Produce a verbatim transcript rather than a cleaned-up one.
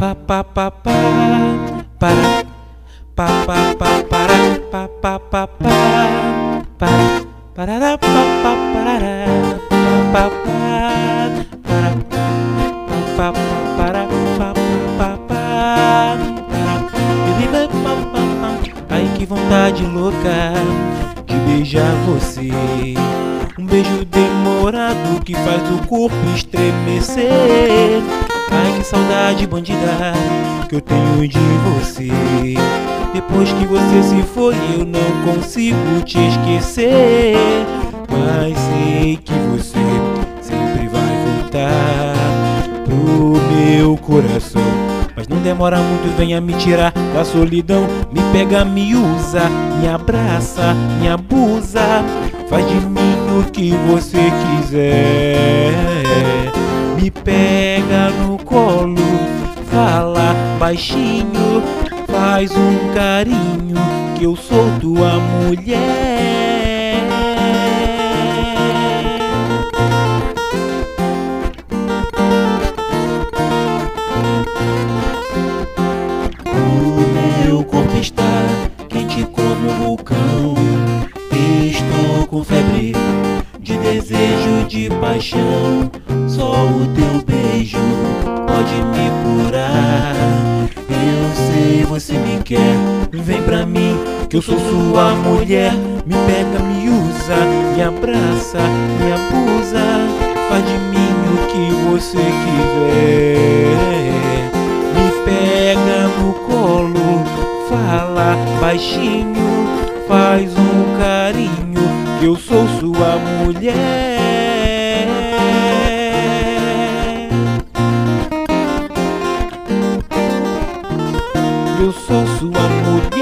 pa pa pa pa para pa pa pa para pa pa pa pa para parará pa pa parará pa pa para pa pa para pa pa pa para. Ai, que vontade louca de beijar você, um beijo demorado que faz o corpo estremecer. Ai, que saudade bandida que eu tenho de você. Depois que você se foi eu não consigo te esquecer. Mas sei que você sempre vai voltar pro meu coração. Mas não demora muito, venha me tirar da solidão. Me pega, me usa, me abraça, me abusa. Faz de mim o que você quiser. Me pega no colo, fala baixinho, faz um carinho, que eu sou tua mulher. O meu corpo está quente como um vulcão. Estou com febre de desejo, de paixão. Só o teu beijo pode me curar. Eu sei, você me quer, vem pra mim, que eu sou sua mulher. Me pega, me usa, me abraça, me abusa. Faz de mim o que você quiser. Me pega no colo, fala baixinho, faz um carinho, que eu sou sua mulher. Eu sou sua mulher.